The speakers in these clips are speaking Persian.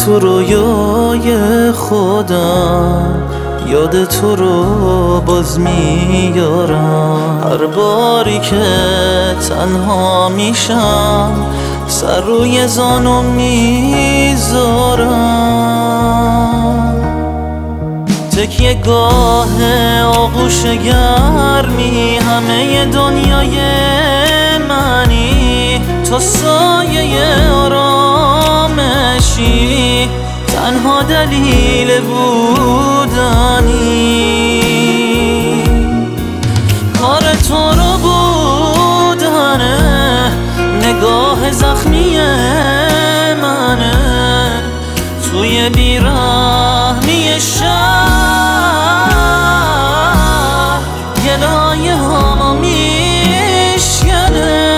تو رویای خودم یاد تو رو باز میارم. هر باری که تنها میشم سر روی زانو میذارم. تکیه گاه آغوش گرمی همه دنیای منی، تو سایه آرامشی، تنها دلیل بودنی. کار تو رو بودنه، نگاه زخمی منه، توی بیرحمی شهر گلایه هامو میشکنه.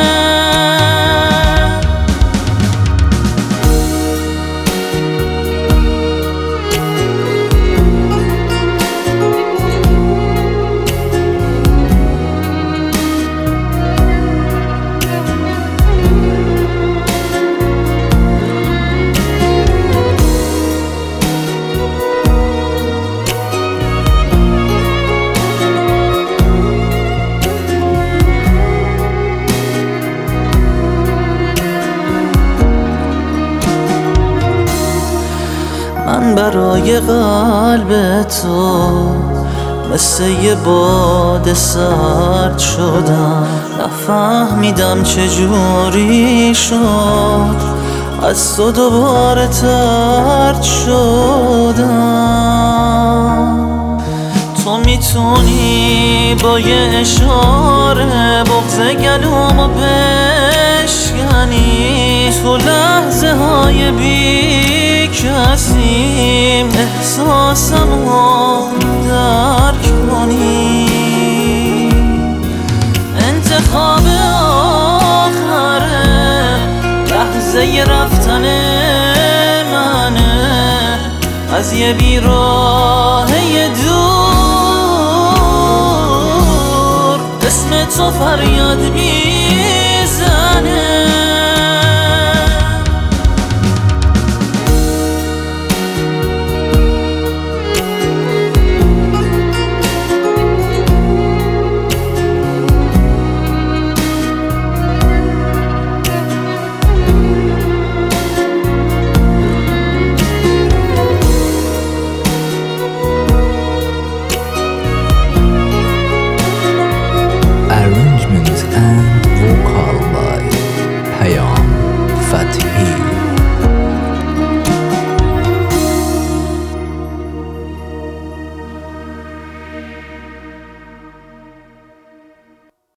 من برای قلب تو مثل یه باد سرد شدم، نفهمیدم چجوری شد از تو دوباره طرد شدم. تو میتونی با یه اشاره بغض گلومو بشکنی، تو لحظه های بی کسیم احساسمو درک کنی. انتخاب آخره لحظه رفتن منه، از یه بیراه دور اسم تو فریاد می